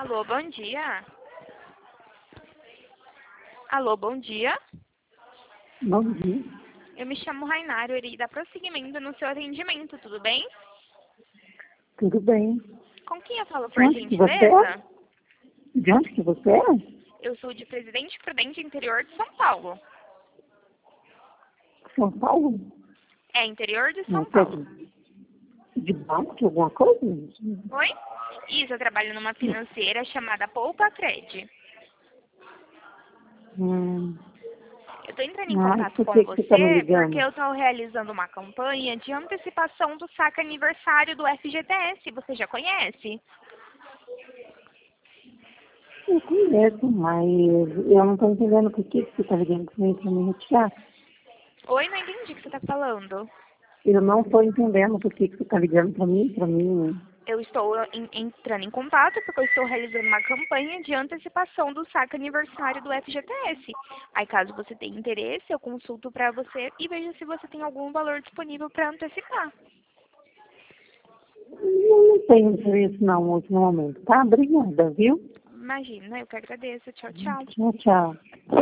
Alô, bom dia. Alô, bom dia. Bom dia. Eu me chamo Rainário, eu irei dar prosseguimento no seu atendimento, tudo bem? Tudo bem. Com quem eu falo, De por onde que você é? gentileza? De onde que você é? Eu sou de Presidente Prudente, interior de São Paulo. São Paulo? É, interior de Não São sei. Paulo. De banco, alguma coisa? Oi? Isso, eu trabalho numa financeira chamada Poupa Cred. Hum. Eu estou entrando em Ah, contato por com que você está me você porque ligando? eu estou realizando uma campanha de antecipação do saque aniversário do FGTS. Você já conhece? Eu conheço, mas eu não estou entendendo por que você está ligando para me retirar. Oi, não entendi o que você está falando. Eu não estou entendendo por que você está ligando para mim. Eu estou entrando em contato porque eu estou realizando uma campanha de antecipação do saque aniversário do FGTS. Aí, caso você tenha interesse, eu consulto para você e vejo se você tem algum valor disponível para antecipar. Não tenho interesse não, no último momento, tá? Obrigada, viu? Imagina, eu que agradeço. Tchau, tchau. Tchau, tchau.